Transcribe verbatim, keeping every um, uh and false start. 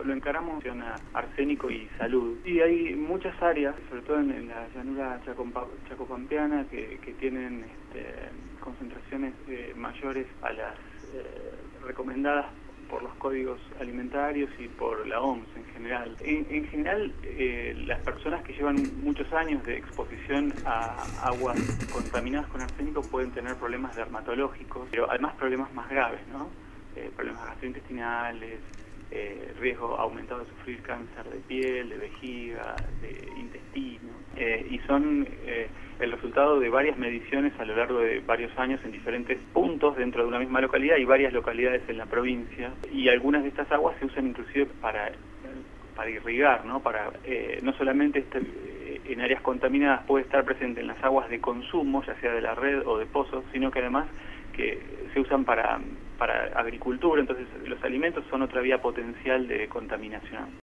lo encaramos con arsénico y salud. Y hay muchas áreas, sobre todo en, en la llanura chacompa, chacopampeana, que, que tienen este, concentraciones eh, mayores a las eh, recomendadas por los códigos alimentarios y por la O M S en general. En, en general, eh, las personas que llevan muchos años de exposición a aguas contaminadas con arsénico pueden tener problemas dermatológicos, pero además problemas más graves, ¿no? Eh, problemas gastrointestinales, eh, riesgo aumentado de sufrir cáncer de piel, de vejiga, de intestino, eh, y son eh, el resultado de varias mediciones a lo largo de varios años en diferentes puntos dentro de una misma localidad y varias localidades en la provincia, y algunas de estas aguas se usan inclusive para, para irrigar, ¿no? Para, eh, no solamente este, en áreas contaminadas puede estar presente en las aguas de consumo, ya sea de la red o de pozos, sino que además que se usan para, para agricultura, entonces los alimentos son otra vía potencial de contaminación.